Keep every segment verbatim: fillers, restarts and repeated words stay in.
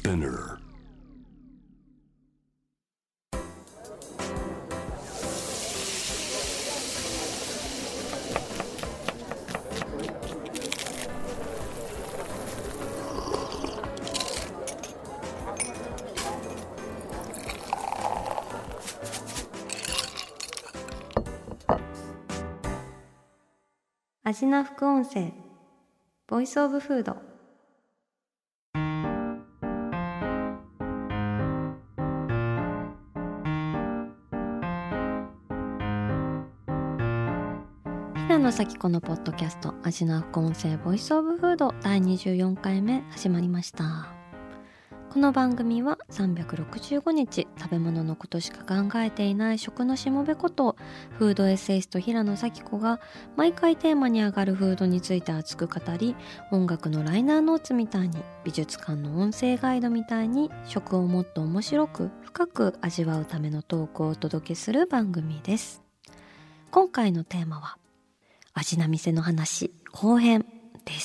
Spinner. 味な副音声ボイスオブフード。平野咲子のポッドキャスト味な副音声ボイスオブフードだいにじゅうよんかいめ始まりました。この番組はさんびゃくろくじゅうごにち食べ物のことしか考えていない食のしもべことフードエッセイスト平野咲子が毎回テーマに上がるフードについて熱く語り、音楽のライナーノーツみたいに美術館の音声ガイドみたいに食をもっと面白く深く味わうためのトークをお届けする番組です。今回のテーマは味な店の話後編です。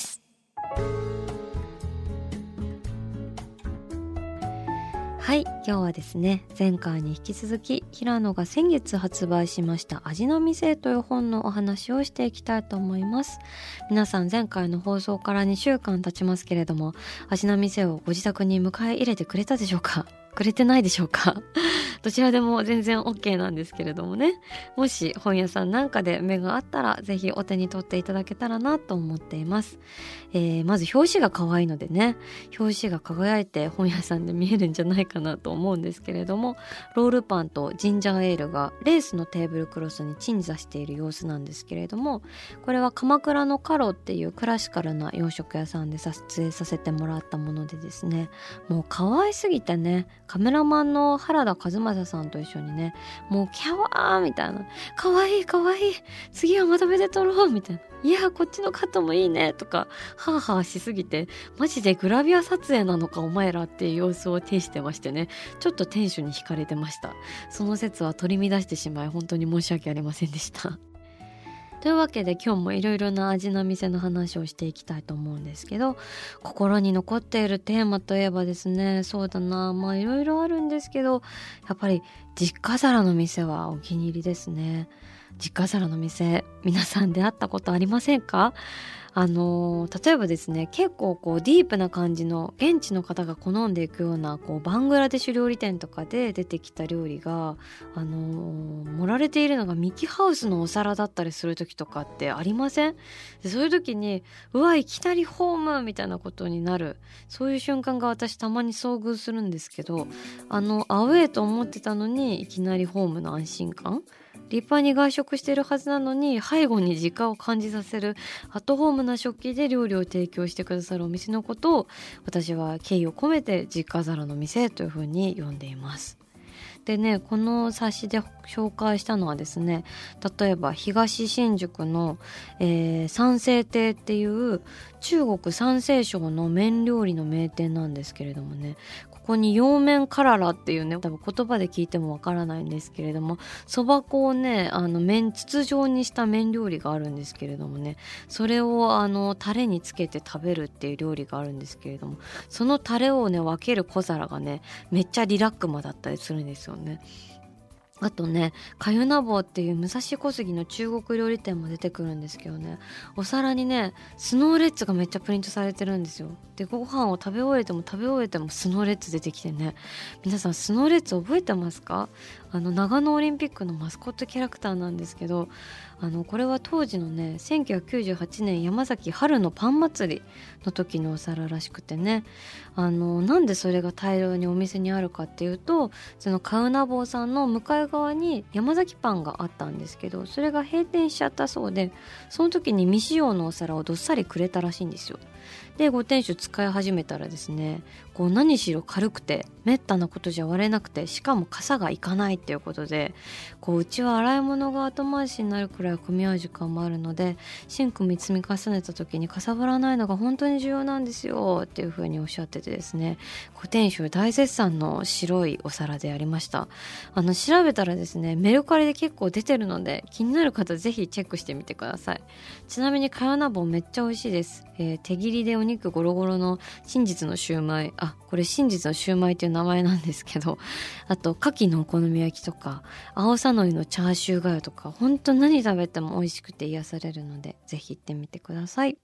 はい、今日はですね、前回に引き続き平野が先月発売しました味な店という本のお話をしていきたいと思います。皆さん前回の放送からにしゅうかん経ちますけれども、味な店をご自宅に迎え入れてくれたでしょうか？くれてないでしょうか？どちらでも全然 OK なんですけれどもね、もし本屋さんなんかで目があったらぜひお手に取っていただけたらなと思っています。えー、まず表紙が可愛いのでね、表紙が輝いて本屋さんで見えるんじゃないかなと思うんですけれども、ロールパンとジンジャーエールがレースのテーブルクロスに鎮座している様子なんですけれども、これは鎌倉のカロっていうクラシカルな洋食屋さんで撮影させてもらったものでですね、もう可愛すぎてね、カメラマンの原田和正さんと一緒にね、もうキャワーみたいな、可愛い可愛い、次はまとめて撮ろうみたいな、いやこっちのカットもいいねとかハーハーしすぎて、マジでグラビア撮影なのかお前らっていう様子を呈してましてね、ちょっとテンションに惹かれてました。その説は取り乱してしまい本当に申し訳ありませんでしたというわけで今日もいろいろな味な店の話をしていきたいと思うんですけど、心に残っているテーマといえばですね、そうだな、まあいろいろあるんですけど、やっぱり実家皿の店はお気に入りですね。実家皿の店、皆さん出会ったことありませんか？あのー、例えばですね、結構こうディープな感じの現地の方が好んでいくようなこうバングラデシュ料理店とかで出てきた料理が、あのー、盛られているのがミキハウスのお皿だったりする時とかってありません？でそういう時にうわいきなりホームみたいなことになる、そういう瞬間が私たまに遭遇するんですけど、あのアウェーと思ってたのにいきなりホームの安心感、立派に外食しているはずなのに背後に時間を感じさせるアットホームな食器で料理を提供してくださるお店のことを、私は敬意を込めて実家皿の店というふうに呼んでいます。でね、この冊子で紹介したのはですね、例えば東新宿の、えー、三星亭っていう中国山西省の麺料理の名店なんですけれどもね、ここに陽麺カララっていうね、多分言葉で聞いてもわからないんですけれども、そば粉をね、あの麺筒状にした麺料理があるんですけれどもね、それをあのタレにつけて食べるっていう料理があるんですけれども、そのタレをね分ける小皿がねめっちゃリラックマだったりするんですよね。あとね、かゆな坊っていう武蔵小杉の中国料理店も出てくるんですけどね、お皿にねスノーレッツがめっちゃプリントされてるんですよ。でご飯を食べ終えても食べ終えてもスノーレッツ出てきてね、皆さんスノーレッツ覚えてますか？あの長野オリンピックのマスコットキャラクターなんですけど、あのこれは当時のねせんきゅうひゃくきゅうじゅうはちねん山崎春のパン祭りの時のお皿らしくてね、あのなんでそれが大量にお店にあるかっていうと、そのカウナ坊さんの向かい側に山崎パンがあったんですけど、それが閉店しちゃったそうで、その時に未使用のお皿をどっさりくれたらしいんですよ。でご店主使い始めたらですね、こう何しろ軽くてめったなことじゃ割れなくて、しかも傘がいかないっっていうことで、こううちは洗い物が後回しになるくらい混み合う時間もあるので、シンクに積み重ねた時にかさばらないのが本当に重要なんですよっていう風におっしゃっててですね、こう店主大絶賛の白いお皿でありました。あの調べたらですね、メルカリで結構出てるので、気になる方ぜひチェックしてみてください。ちなみにかよな棒めっちゃ美味しいです。えー、手切りでお肉ゴロゴロの真実のシューマイ、あ、これ真実のシューマイっていう名前なんですけど、あと牡蠣のお好み焼きとか青さのりのチャーシューがゆとか、本当何食べても美味しくて癒されるので、ぜひ行ってみてください。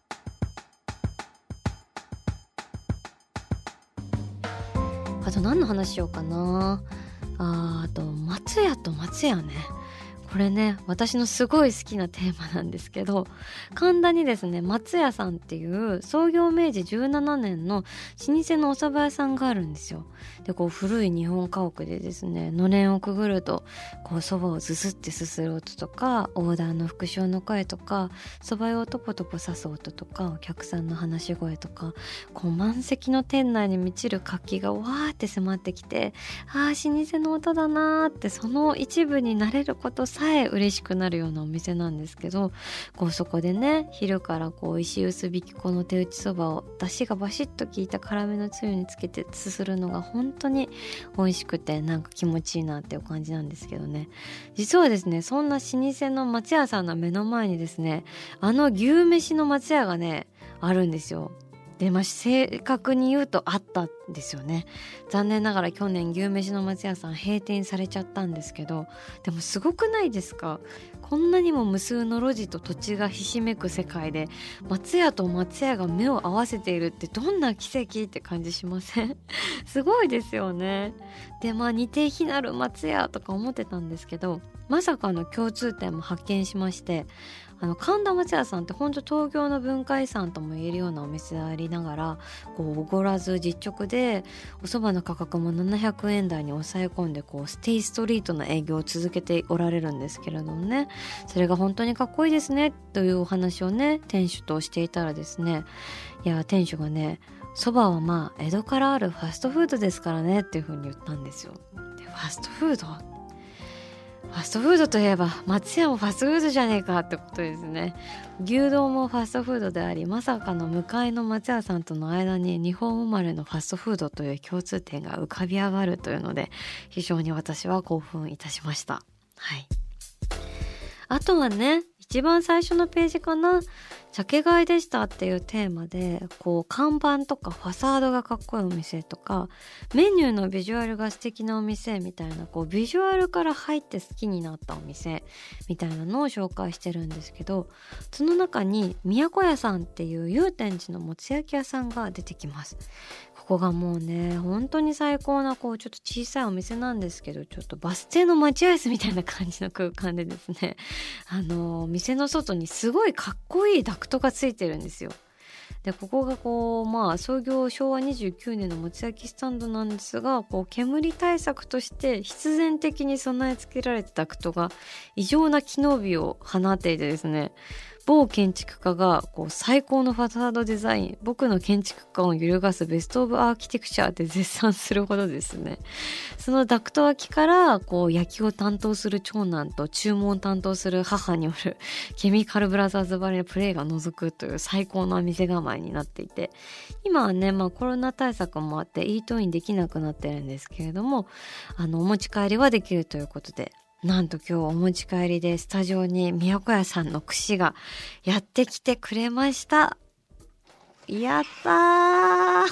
あと何の話しようかなあ。あと松屋と松屋ね、これね私のすごい好きなテーマなんですけど、神田にですね松屋さんっていう創業明治じゅうななねんの老舗のお蕎麦屋さんがあるんですよ。でこう古い日本家屋でですね、のれんをくぐるとこう蕎麦をずすってすする音とか、オーダーの復唱の声とか、蕎麦をトポトポ刺す音とか、お客さんの話し声とか、こう満席の店内に満ちる活気がわーって迫ってきて、あー老舗の音だなーって、その一部になれることさえ嬉しくなるようなお店なんですけど、こうそこでね昼からこう石臼びき粉の手打ちそばを出汁がバシッと効いた辛めのつゆにつけてすするのが本当に美味しくて、なんか気持ちいいなっていう感じなんですけどね。実はですね、そんな老舗の松屋さんの目の前にですね、あの牛飯の松屋がねあるんですよ。でまあ、正確に言うとあったんですよね。残念ながら去年牛飯の松屋さん閉店されちゃったんですけど、でもすごくないですか。こんなにも無数の路地と土地がひしめく世界で、松屋と松屋が目を合わせているってどんな奇跡って感じしません？すごいですよね。でまあ似て非なる松屋とか思ってたんですけど、まさかの共通点も発見しまして、あの神田松屋さんって本当東京の文化遺産とも言えるようなお店でありながら、こうおごらず実直で、お蕎麦の価格もななひゃくえん台に抑え込んで、こうステイストリートな営業を続けておられるんですけれどもね、それが本当にかっこいいですねというお話をね店主としていたらですね、いや店主がね、蕎麦はまあ江戸からあるファストフードですからねっていう風に言ったんですよ。でファストフードファストフードといえば松屋もファストフードじゃねえかってことですね。牛丼もファストフードであり、まさかの向かいの松屋さんとの間に日本生まれのファストフードという共通点が浮かび上がるというので、非常に私は興奮いたしました。はい。あとはね、一番最初のページかな、ジャケ買いでしたっていうテーマで、こう看板とかファサードがかっこいいお店とか、メニューのビジュアルが素敵なお店みたいな、こうビジュアルから入って好きになったお店みたいなのを紹介してるんですけど、その中に都屋さんっていう祐天寺のもつ焼き屋さんが出てきます。ここがもうね本当に最高な、こうちょっと小さいお店なんですけど、ちょっとバス停の待合室みたいな感じの空間でですね、あの店の外にすごいかっこいいダクトがついてるんですよ。でここがこうまあ創業しょうわにじゅうきゅうねんのもつ焼きスタンドなんですが、こう煙対策として必然的に備え付けられたダクトが異常な機能美を放っていてですね、某建築家がこう最高のファサードデザイン、僕の建築感を揺るがすベストオブアーキテクチャで絶賛するほどですね。そのダクト脇からこう焼きを担当する長男と注文を担当する母によるケミカルブラザーズバレープレイが覗くという最高の店構えになっていて、今はね、まあ、コロナ対策もあってイートインできなくなってるんですけれども、あのお持ち帰りはできるということで、なんと今日お持ち帰りでスタジオに都屋さんの串がやってきてくれました。やったー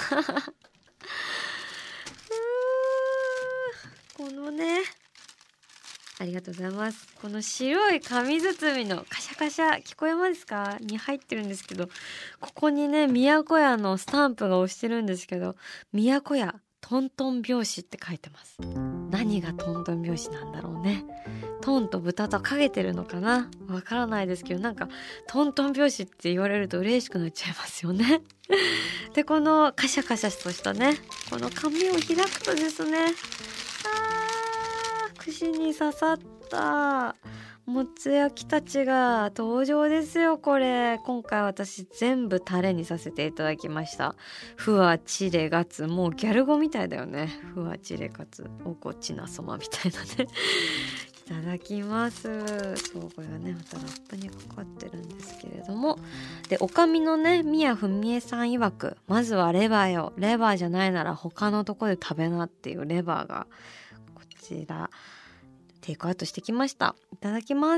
このね、ありがとうございます。この白い紙包みのカシャカシャ聞こえますかに入ってるんですけど、ここにね都屋のスタンプが押してるんですけど、都屋トントン拍子って書いてます。何がトントン拍子なんだろうね。トンと豚とかけてるのかな、わからないですけど、なんかトントン拍子って言われると嬉しくなっちゃいますよねでこのカシャカシャとしたねこの紙を開くとですね、あー串に刺さったもつ焼きたちが登場ですよ。これ今回私全部タレにさせていただきました。ふわチレガツ、もうギャル語みたいだよね。ふわチレガツおこちなそまみたいなねいただきます。そうこれがねまたラップにかかってるんですけれども、でおかみのね宮文江さん曰く、まずはレバーよ、レバーじゃないなら他のとこで食べなっていうレバーがこちらテイクアウトしてきました。いただきます。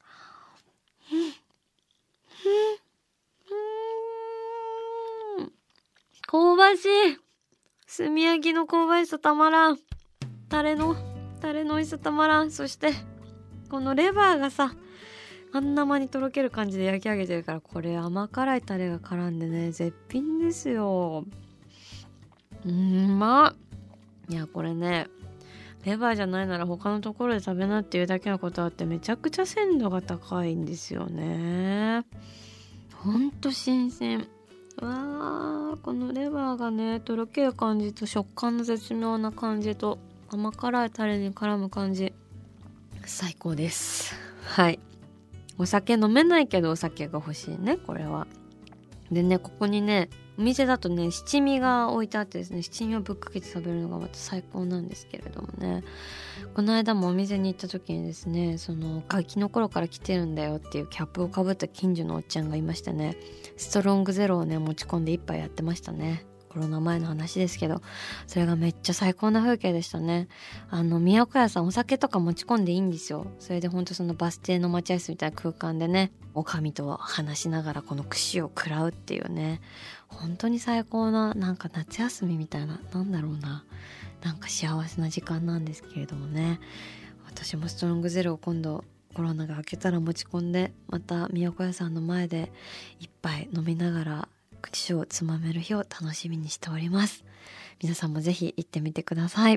うん、香ばしい。炭焼きの香ばしさたまらん。タレのタレの美味しさたまらん。そしてこのレバーがさあんなまにとろける感じで焼き上げてるから、これ甘辛いタレが絡んでね絶品ですよ。うんまっ。いやこれねレバーじゃないなら他のところで食べなっていうだけのことあってめちゃくちゃ鮮度が高いんですよね。ほんと新鮮。うわーこのレバーがねとろける感じと食感の絶妙な感じと甘辛いタレに絡む感じ最高です。はい、お酒飲めないけどお酒が欲しいねこれは。でねここにねお店だとね七味が置いてあってですね、七味をぶっかけて食べるのがまた最高なんですけれどもね、この間もお店に行った時にですね、そのガキの頃から来てるんだよっていうキャップをかぶった近所のおっちゃんがいましてね、ストロングゼロをね持ち込んで一杯やってましたね。コロナ前の話ですけど、それがめっちゃ最高な風景でしたね。あの宮古屋さんお酒とか持ち込んでいいんですよ。それでほんとそのバス停の待合室みたいな空間でねおかみと話しながらこの串を食らうっていうね、本当に最高な、なんか夏休みみたいな、なんだろうな、なんか幸せな時間なんですけれどもね、私もストロングゼロを今度コロナが明けたら持ち込んで、また宮古屋さんの前で一杯飲みながら口をつまめる日を楽しみにしております。皆さんもぜひ行ってみてください。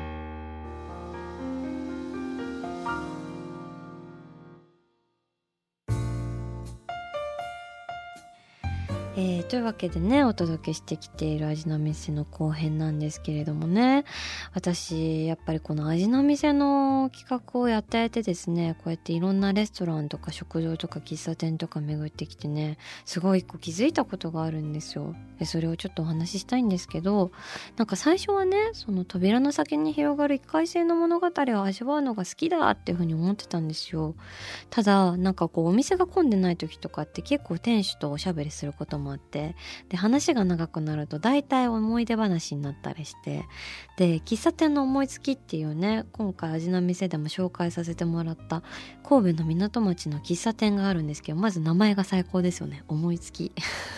えー、というわけでねお届けしてきている味の店の後編なんですけれどもね、私やっぱりこの味の店の企画をやっていてですね、こうやっていろんなレストランとか食堂とか喫茶店とか巡ってきてね、すごい一個気づいたことがあるんですよ。でそれをちょっとお話ししたいんですけど、なんか最初はねその扉の先に広がる一回性の物語を味わうのが好きだっていう風に思ってたんですよ。ただなんかこうお店が混んでない時とかって結構店主とおしゃべりすることもあって、で話が長くなると大体思い出話になったりして、で喫茶店の思いつきっていうね、今回味の店でも紹介させてもらった神戸の港町の喫茶店があるんですけど、まず名前が最高ですよね、思いつき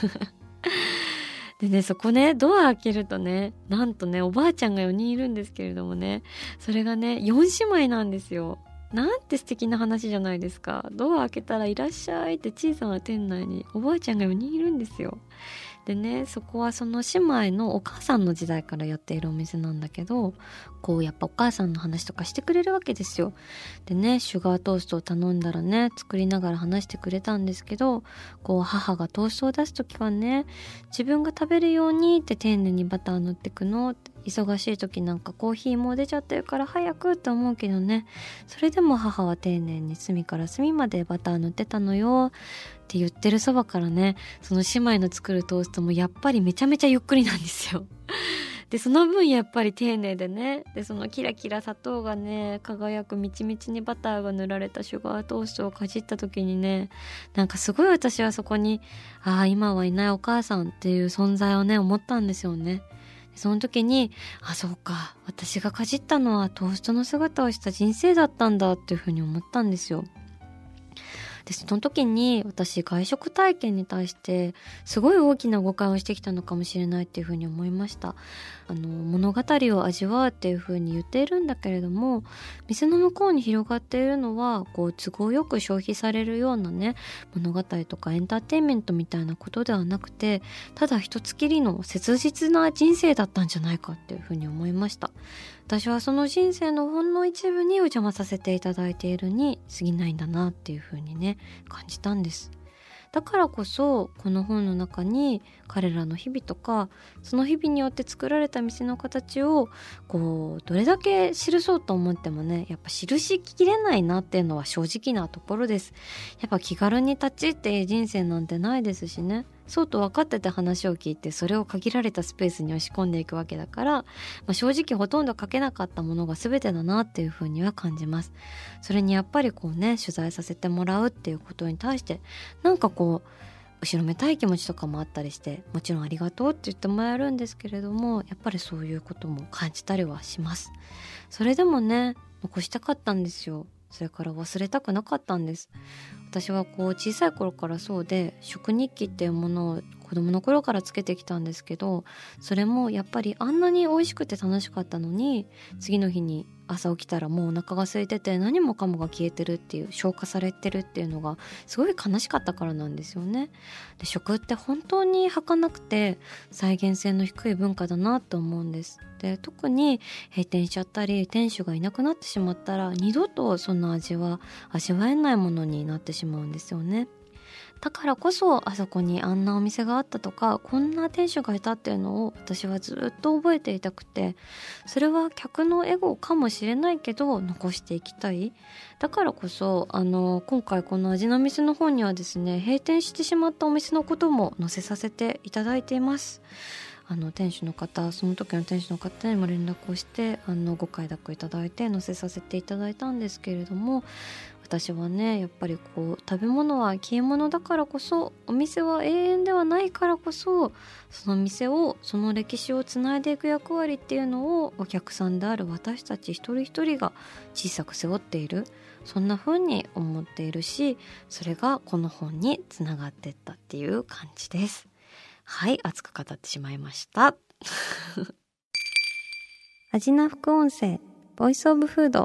でねそこねドア開けるとね、なんとねおばあちゃんがよにんいるんですけれどもね、それがねよん姉妹なんですよ。なんて素敵な話じゃないですか。ドア開けたらいらっしゃいって小さな店内におばあちゃんがよにんいるんですよ。でねそこはその姉妹のお母さんの時代からやっているお店なんだけど、こうやっぱお母さんの話とかしてくれるわけですよ。でねシュガートーストを頼んだらね作りながら話してくれたんですけど、こう母がトーストを出す時はね、自分が食べるようにって丁寧にバター塗ってくのって、忙しい時なんかコーヒーもう出ちゃってるから早くって思うけどね、それでも母は丁寧に隅から隅までバター塗ってたのよって言ってるそばからね、その姉妹の作るトーストもやっぱりめちゃめちゃゆっくりなんですよ。でその分やっぱり丁寧でね、でそのキラキラ砂糖がね輝くみちみちにバターが塗られたシュガートーストをかじった時にね、なんかすごい私はそこにああ今はいないお母さんっていう存在をね思ったんですよね。その時にあそうか、私がかじったのはトーストの姿をした人生だったんだっていうふうに思ったんですよ。でその時に私外食体験に対してすごい大きな誤解をしてきたのかもしれないっていうふうに思いました。あの物語を味わうっていうふうに言っているんだけれども、店の向こうに広がっているのはこう都合よく消費されるようなね物語とかエンターテインメントみたいなことではなくて、ただ一つきりの切実な人生だったんじゃないかっていうふうに思いました。私はその人生のほんの一部にお邪魔させていただいているに過ぎないんだなっていうふうにね感じたんです。 だからこそこの本の中に彼らの日々とか、その日々によって作られた店の形をこうどれだけ記そうと思ってもね、やっぱ記しきれないなっていうのは正直なところです。やっぱ気軽に立ち入って人生なんてないですしね、そうと分かってて話を聞いてそれを限られたスペースに押し込んでいくわけだから、まあ、正直ほとんど書けなかったものが全てだなっていうふうには感じます。それにやっぱりこうね、取材させてもらうっていうことに対してなんかこう後ろめたい気持ちとかもあったりして、もちろんありがとうって言ってもらえるんですけれども、やっぱりそういうことも感じたりはします。それでもね、残したかったんですよ。それから忘れたくなかったんです。私はこう小さい頃からそうで、食日記っていうものを子供の頃からつけてきたんですけど、それもやっぱりあんなに美味しくて楽しかったのに、次の日に朝起きたらもうお腹が空いてて何もかもが消えてるっていう、消化されてるっていうのがすごい悲しかったからなんですよね。で、食って本当に儚くて再現性の低い文化だなと思うんです。で、特に閉店しちゃったり店主がいなくなってしまったら二度とその味は味わえないものになってしまうんですよね。だからこそあそこにあんなお店があったとか、こんな店主がいたっていうのを私はずっと覚えていたくて、それは客のエゴかもしれないけど残していきたい。だからこそあの今回この味の店の本にはですね、閉店してしまったお店のことも載せさせていただいています。あの店主の方、その時の店主の方にも連絡をしてあのご快諾いただいて載せさせていただいたんですけれども、私はねやっぱりこう食べ物は消え物だからこそ、お店は永遠ではないからこそ、その店をその歴史をつないでいく役割っていうのをお客さんである私たち一人一人が小さく背負っている、そんな風に思っているし、それがこの本につながっていったっていう感じです。はい、熱く語ってしまいました味な副音声ボイスオブフード。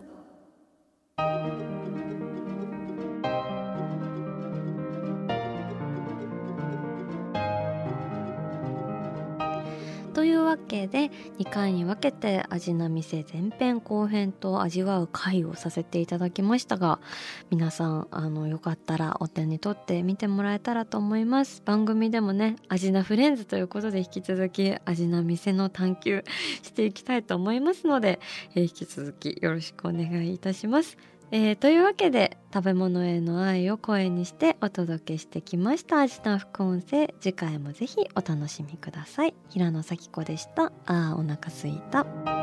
というわけでにかいに分けて味な店前編後編と味わう回をさせていただきましたが、皆さんあのよかったらお手に取って見てもらえたらと思います。番組でもね味なフレンズということで引き続き味な店の探求していきたいと思いますので、えー、引き続きよろしくお願いいたします。えー、というわけで食べ物への愛を声にしてお届けしてきました味な副音声。次回もぜひお楽しみください。平野咲子でした。あーお腹すいた。